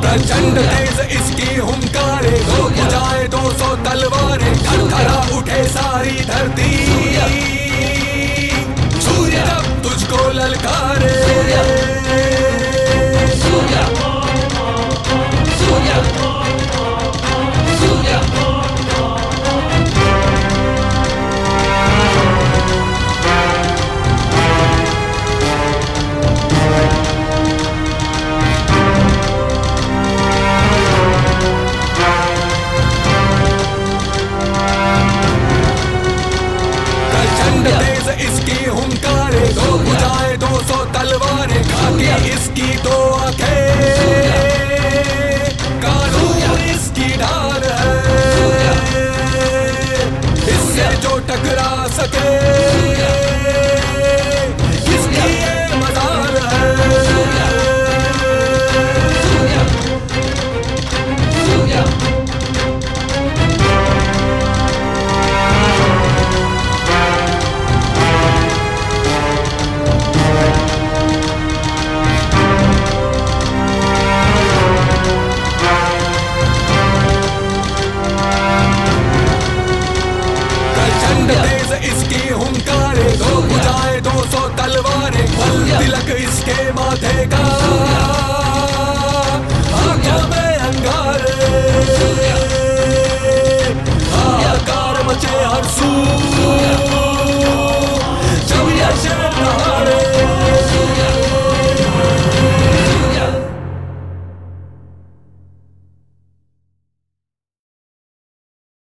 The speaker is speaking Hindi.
प्रचंड तेज इसकी हुंकारे, दो भुजाएं 200 तलवारें, थरथरा उठे सारी धरती। सूर्य जब तुझको ललकारे, सूर्य सूर्य सूर्य तेज इसकी हुंकारे, दो भुजाएं 200 तलवारें, खाकी इसकी दो आंखें, कानून इसकी ढाल है, इससे जो टकरा सके इसकी ये मजाल है। तेज इसकी हुंकारे, दो भुजाएं 200 तलवारें, बल तिलक इसके माथे का, आंखों में अंगारे, हाहाकार मचे हर सू।